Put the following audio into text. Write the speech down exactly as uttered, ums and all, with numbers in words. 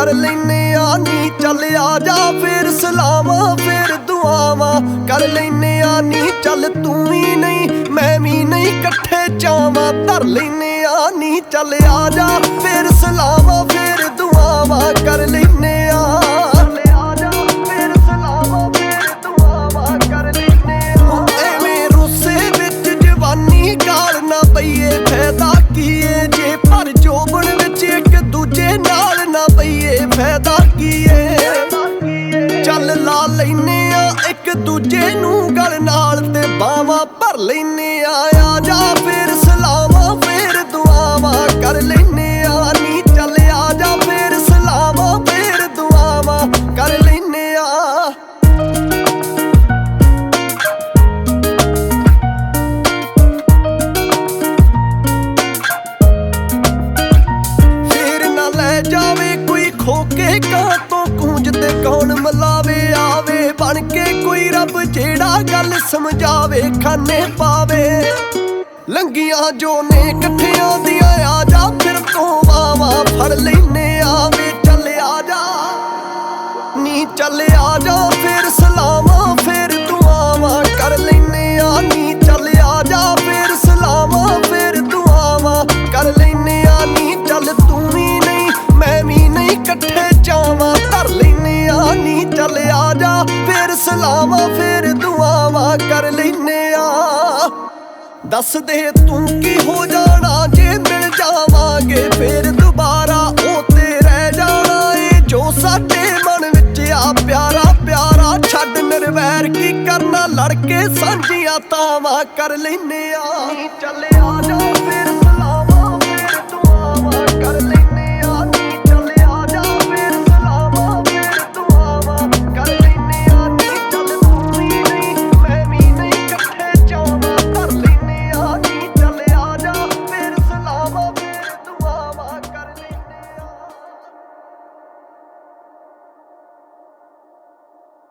कर लैने आ नी चल आ जा फिर सलामां फिर दुआवां कर लैने आ नी चल तू भी नहीं मैं भी नहीं कट्ठे जावां धर लैने आ नी चल आ जा फिर सलामां फिर दुआवां कर लैने आ फैदा कीए जे पर जोबन विच एक दूजे नाल ना पईए फैदा कीए चल ला लैने आ एक दूजे नूं गल नाल ते बावां भर लैने आ आ जा फिर सलामां फिर दुआवां कर लैने आ नी चल आ जा फिर सलामां फिर दुआवां कर लैने आ जावे कोई खोके कां तो गूंजते कौन मलावे आवे बन के कोई रब जेड़ा गल समझावे खाने पावे लंगियां जो ने कट्ठियां दियां आ जा फिर तो वावा फड़ लैने आवे चल आ जा नी चल आ जा फिर सलामां फिर दुआवां कर लैने आ नी चल आ जा फिर सलामां फिर दुआवां कर लैने आ नी चल तू भी नहीं मैं भी नहीं कट्ठे जावां धर लैने आ नी चल आ जा फिर सलामां फिर दुआवां कर लैने आ दस दे तू की हो जाना जे मिल जावांगे फिर दुबारा ओ ते रह जाना ए जो साडे मन विच आ प्यारा प्यारा छड्ड निर्वैर की करना लड़ के सांझियां तावां कर लैने आ नी चल